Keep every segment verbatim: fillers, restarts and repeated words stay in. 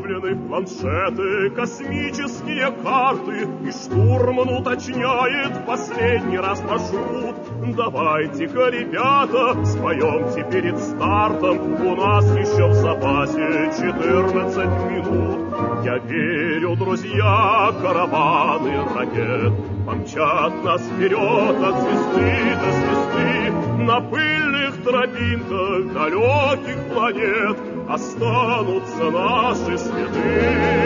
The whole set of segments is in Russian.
расставлены планшеты, космические карты, и штурман уточняет последний раз маршрут. Давайте-ка, ребята, споемте перед стартом, у нас еще в запасе четырнадцать минут. Я верю, друзья, караваны ракет помчат нас вперед от звезды до звезды. На пыльных тропинках далеких планет останутся наши следы.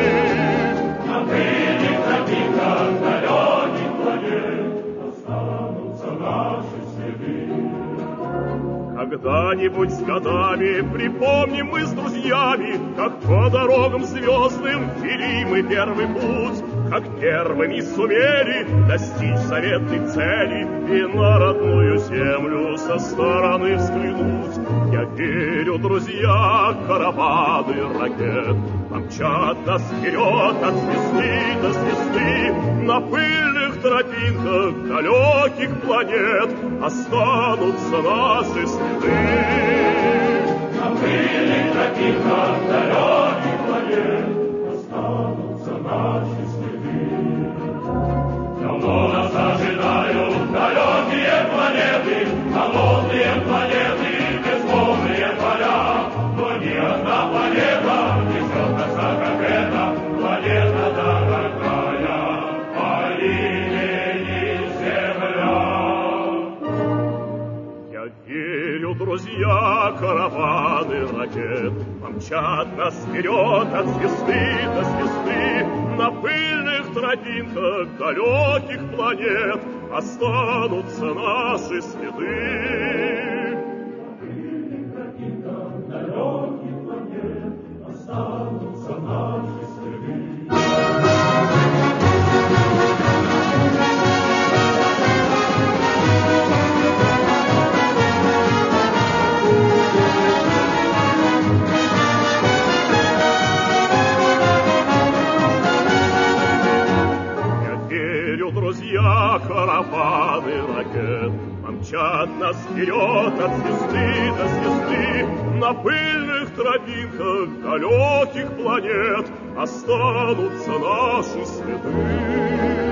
На пыльных тропинках далеких планет останутся наши следы. Когда-нибудь с годами припомним мы с друзьями, как по дорогам звездным вели мы первый путь, как первыми сумели достичь заветной цели и на родную землю со стороны взглянуть. Я верю, друзья, караваны ракет помчат нас вперед от звезды до звезды. На пыльных тропинках далеких планет останутся наши следы. На пыльных тропинках далеких планет останутся наши следы. Давно нас ожидают далекие планеты, холодные планеты, безмолвные поля. Но ни одна планета не ждет нас, как эта планета дорогая по имени Земля. Я верю, друзья, караваны ракет помчат нас вперед от звезды до звезды. На пыльных тропинках далеких планет останутся наши следы. На пыльных тропинках далеких планет останутся наши следы. Друзья, караваны ракет помчат нас вперед от звезды до звезды. На пыльных тропинках далеких планет останутся наши следы.